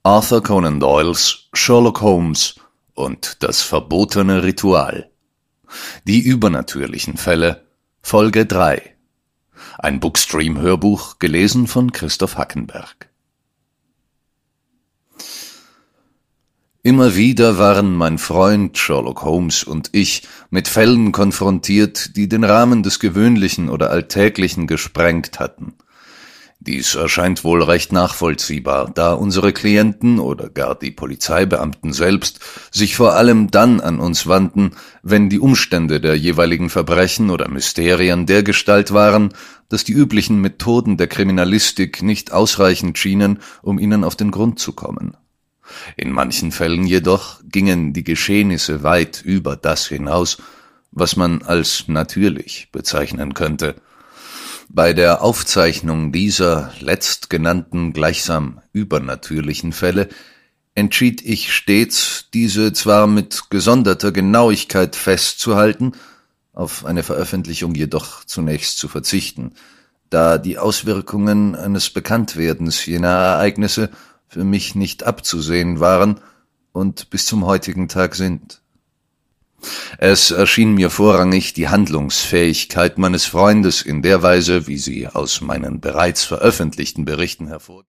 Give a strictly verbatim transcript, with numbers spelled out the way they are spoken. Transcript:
Arthur Conan Doyles Sherlock Holmes und das verbotene Ritual. Die übernatürlichen Fälle, Folge drei. Ein Bookstream-Hörbuch, gelesen von Christoph Hackenberg. Immer wieder waren mein Freund Sherlock Holmes und ich mit Fällen konfrontiert, die den Rahmen des Gewöhnlichen oder Alltäglichen gesprengt hatten. Dies erscheint wohl recht nachvollziehbar, da unsere Klienten oder gar die Polizeibeamten selbst sich vor allem dann an uns wandten, wenn die Umstände der jeweiligen Verbrechen oder Mysterien dergestalt waren, dass die üblichen Methoden der Kriminalistik nicht ausreichend schienen, um ihnen auf den Grund zu kommen. In manchen Fällen jedoch gingen die Geschehnisse weit über das hinaus, was man als natürlich bezeichnen könnte. Bei der Aufzeichnung dieser letztgenannten gleichsam übernatürlichen Fälle entschied ich stets, diese zwar mit gesonderter Genauigkeit festzuhalten, auf eine Veröffentlichung jedoch zunächst zu verzichten, da die Auswirkungen eines Bekanntwerdens jener Ereignisse für mich nicht abzusehen waren und bis zum heutigen Tag sind. Es erschien mir vorrangig, die Handlungsfähigkeit meines Freundes in der Weise, wie sie aus meinen bereits veröffentlichten Berichten hervor